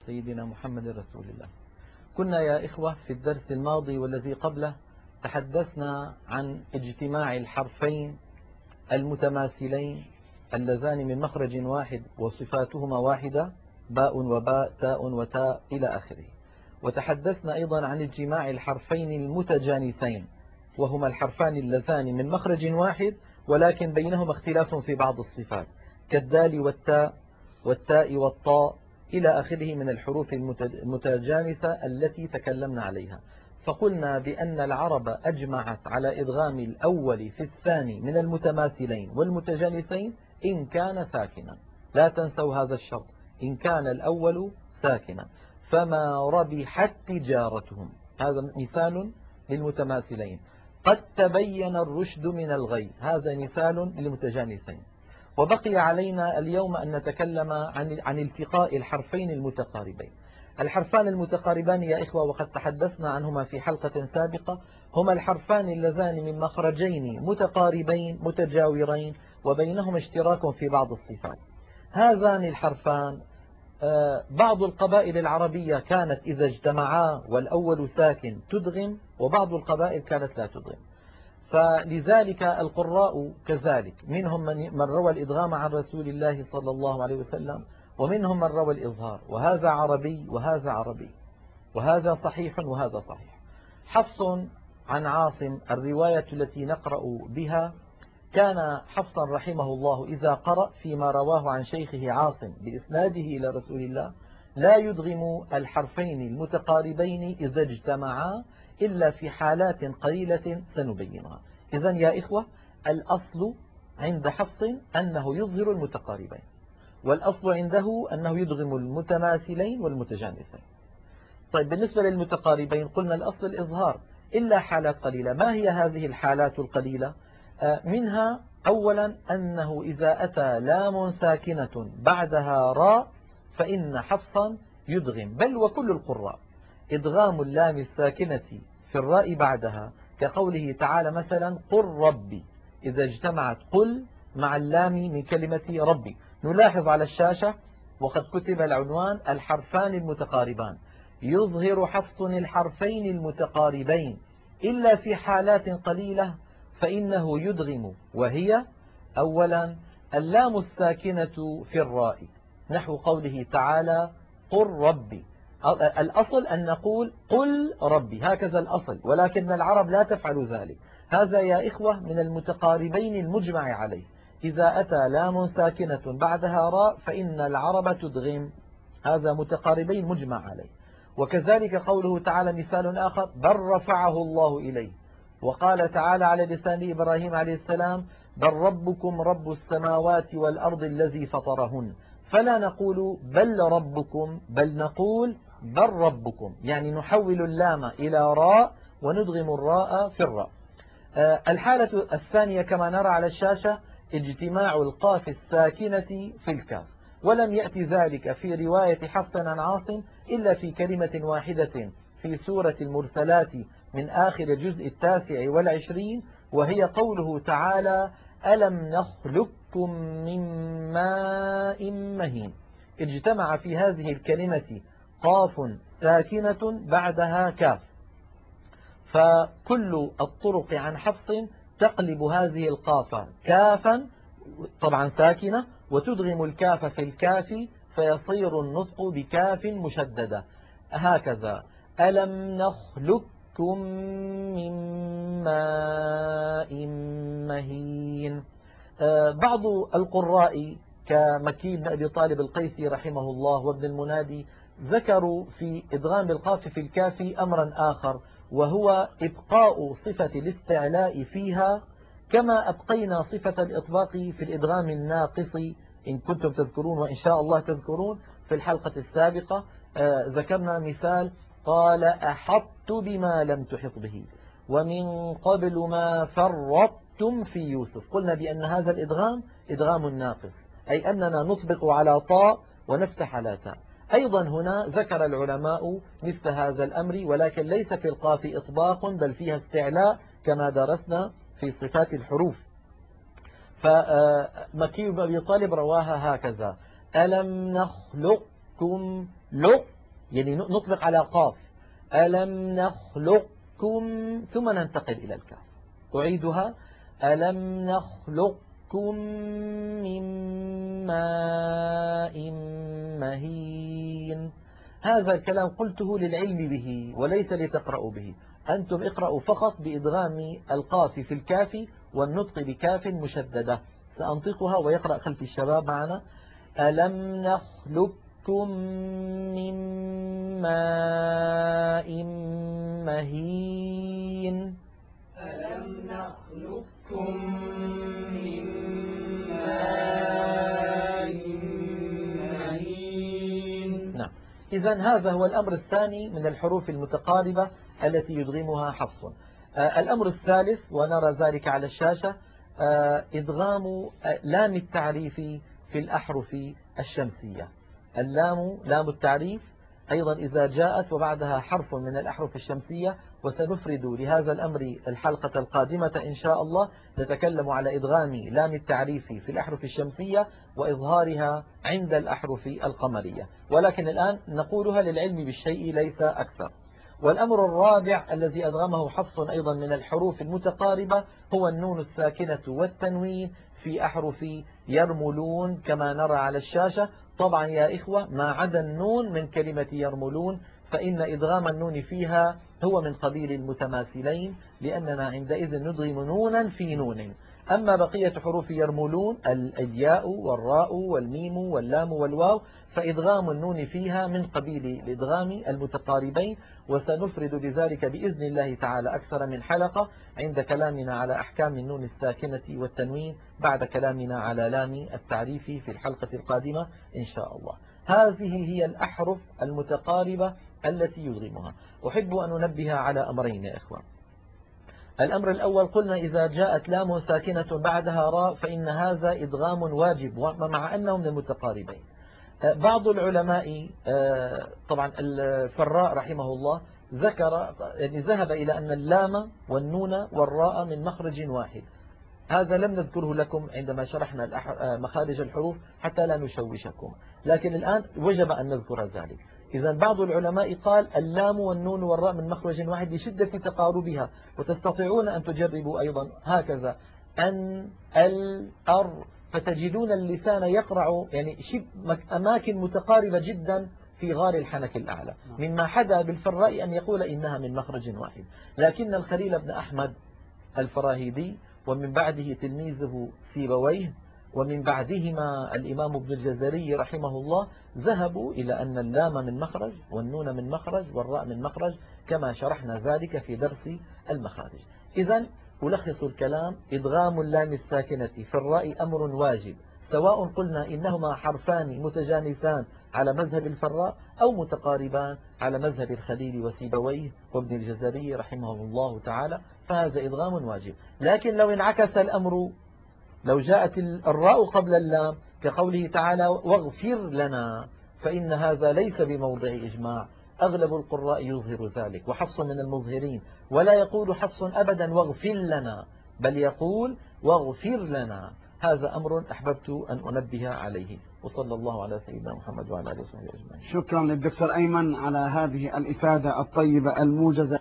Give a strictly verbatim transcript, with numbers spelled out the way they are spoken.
سيدنا محمد رسول الله. كنا يا إخوة في الدرس الماضي والذي قبله تحدثنا عن اجتماع الحرفين المتماثلين اللذان من مخرج واحد وصفاتهما واحدة، باء وباء تاء وتاء إلى آخره. وتحدثنا أيضا عن اجتماع الحرفين المتجانسين وهما الحرفان اللذان من مخرج واحد ولكن بينهما اختلاف في بعض الصفات كالدال والتاء والتاء والطاء إلى آخره من الحروف المتجانسة التي تكلمنا عليها. فقلنا بأن العرب أجمعت على إدغام الأول في الثاني من المتماثلين والمتجانسين إن كان ساكنا. لا تنسوا هذا الشرط، إن كان الأول ساكنا. فما ربحت تجارتهم، هذا مثال للمتماثلين. قد تبين الرشد من الغي، هذا مثال للمتجانسين. وبقي علينا اليوم أن نتكلم عن عن التقاء الحرفين المتقاربين. الحرفان المتقاربان يا إخوة وقد تحدثنا عنهما في حلقة سابقة، هما الحرفان اللذان من مخرجين متقاربين متجاورين وبينهما اشتراك في بعض الصفات. هذان الحرفان بعض القبائل العربية كانت إذا اجتمعا والأول ساكن تدغم، وبعض القبائل كانت لا تدغم. فلذلك القراء كذلك، منهم من روى الإدغام عن رسول الله صلى الله عليه وسلم، ومنهم من روى الإظهار، وهذا عربي وهذا عربي، وهذا صحيح وهذا صحيح. حفص عن عاصم الرواية التي نقرأ بها، كان حفصا رحمه الله إذا قرأ فيما رواه عن شيخه عاصم بإسناده إلى رسول الله لا يدغم الحرفين المتقاربين إذا اجتمعا إلا في حالات قليلة سنبينها. إذن يا إخوة، الأصل عند حفص أنه يظهر المتقاربين، والأصل عنده أنه يدغم المتماثلين والمتجانسين. طيب، بالنسبة للمتقاربين قلنا الأصل الإظهار إلا حالات قليلة. ما هي هذه الحالات القليلة؟ منها أولا أنه إذا أتى لام ساكنة بعدها راء فإن حفصا يدغم، بل وكل القراء إدغام اللام الساكنة في الراء بعدها، كقوله تعالى مثلا قل ربي، إذا اجتمعت قل مع اللام من كلمة ربي. نلاحظ على الشاشة وقد كتب العنوان الحرفان المتقاربان. يظهر حفص الحرفين المتقاربين إلا في حالات قليلة فإنه يدغم، وهي أولا اللام الساكنة في الراء نحو قوله تعالى قل ربي. الأصل أن نقول قل ربي، هكذا الأصل، ولكن العرب لا تفعل ذلك. هذا يا إخوة من المتقاربين المجمع عليه، إذا أتى لام ساكنة بعدها راء فإن العرب تدغم، هذا متقاربين مجمع عليه. وكذلك قوله تعالى مثال آخر بل رفعه الله إليه، وقال تعالى على لسان إبراهيم عليه السلام بل ربكم رب السماوات والأرض الذي فطرهن، فلا نقول بل ربكم بل نقول بل ربكم، يعني نحول اللام إلى راء وندغم الراء في الراء. الحالة الثانية كما نرى على الشاشة اجتماع القاف الساكنة في الكاف، ولم يأتي ذلك في رواية حفص عن عاصم إلا في كلمة واحدة في سورة المرسلات من آخر الجزء التاسع والعشرين، وهي قوله تعالى ألم نخلقكم من ماء مهين. اجتمع في هذه الكلمة قاف ساكنة بعدها كاف، فكل الطرق عن حفص تقلب هذه القاف كافا طبعا ساكنة وتدغم الكاف في الكاف فيصير النطق بكاف مشددة، هكذا ألم نخلقكم من ماء مهين. بعض القراء كمكي بن أبي طالب القيسي رحمه الله وابن المنادي ذكروا في إدغام القاف في الكاف أمرا آخر، وهو إبقاء صفة الاستعلاء فيها كما أبقينا صفة الإطباق في الإدغام الناقص، إن كنتم تذكرون وإن شاء الله تذكرون. في الحلقة السابقة آه ذكرنا مثال قال أحطت بما لم تحط به ومن قبل ما فرطتم في يوسف، قلنا بأن هذا الإدغام إدغام ناقص، أي أننا نطبق على طاء ونفتح على تاء. أيضا هنا ذكر العلماء مثل هذا الأمر، ولكن ليس في القاف إطباق بل فيها استعلاء كما درسنا في صفات الحروف. فمكي بن أبي طالب رواها هكذا ألم نخلقكم لق يعني نطلق على قاف ألم نخلقكم ثم ننتقل إلى الكاف. أعيدها ألم نخلقكم من ماء مهين. هذا الكلام قلته للعلم به وليس لتقرأوا به. أنتم اقرأوا فقط بإدغام القاف في الكاف والنطق بكاف مشددة. سأنطقها ويقرأ خلف الشباب معنا. ألم نخلقكم من ماء مهين. ألم نخلقكم من ماء مهين. نعم. إذن هذا هو الأمر الثاني من الحروف المتقاربة التي يدغمها حفص. آه الأمر الثالث ونرى ذلك على الشاشة آه إدغام لام التعريف في الأحرف الشمسية. اللام لام التعريف أيضا إذا جاءت وبعدها حرف من الأحرف الشمسية، وسنفرد لهذا الأمر الحلقة القادمة إن شاء الله. نتكلم على إدغام لام التعريف في الأحرف الشمسية وإظهارها عند الأحرف القمرية، ولكن الآن نقولها للعلم بالشيء ليس أكثر. والأمر الرابع الذي أدغمه حفص أيضا من الحروف المتقاربة هو النون الساكنة والتنوين في أحرف يرملون كما نرى على الشاشة. طبعا يا إخوة ما عدا النون من كلمة يرملون فإن إدغام النون فيها هو من قبيل المتماثلين، لأننا عندئذ ندغم نونا في نون. أما بقية حروف يرملون الياء والراء والميم واللام والواو فإدغام النون فيها من قبيل الإدغام المتقاربين، وسنفرد بذلك بإذن الله تعالى أكثر من حلقة عند كلامنا على أحكام النون الساكنة والتنوين بعد كلامنا على لام التعريف في الحلقة القادمة إن شاء الله. هذه هي الأحرف المتقاربة التي يدغمها. أحب أن أنبه على أمرين يا إخوان. الأمر الأول قلنا إذا جاءت لام ساكنة بعدها راء فإن هذا إدغام واجب مع أنه من المتقاربين. بعض العلماء طبعا الفراء رحمه الله ذكر يعني ذهب إلى أن اللام والنون والراء من مخرج واحد. هذا لم نذكره لكم عندما شرحنا مخارج الحروف حتى لا نشوشكم، لكن الآن وجب أن نذكر ذلك. إذا بعض العلماء قال اللام والنون والراء من مخرج واحد لشدة تقاربها، وتستطيعون أن تجربوا أيضا هكذا أن ال أر، فتجدون اللسان يقرع يعني شبه أماكن متقاربة جدا في غار الحنك الأعلى، مما حدا بالفراء أن يقول إنها من مخرج واحد. لكن الخليل بن أحمد الفراهيدي ومن بعده تلميذه سيبويه ومن بعدهما الإمام ابن الجزري رحمه الله ذهبوا إلى أن اللام من مخرج والنون من مخرج والراء من مخرج كما شرحنا ذلك في درس المخارج. إذن ألخص الكلام: إدغام اللام الساكنة في الراء أمر واجب، سواء قلنا إنهما حرفان متجانسان على مذهب الفراء أو متقاربان على مذهب الخليل وسيبويه وابن الجزري رحمهم الله تعالى، فهذا إدغام واجب. لكن لو انعكس الأمر، لو جاءت الراء قبل اللام كقوله تعالى واغفر لنا، فإن هذا ليس بموضع إجماع، أغلب القراء يظهر ذلك وحفص من المظهرين، ولا يقول حفص أبدا واغفر لنا، بل يقول واغفر لنا. هذا أمر أحببت أن أنبه عليه، وصلى الله على سيدنا محمد وعلى آله وصحبه أجمعين. شكرا للدكتور أيمن على هذه الإفادة الطيبة الموجزة.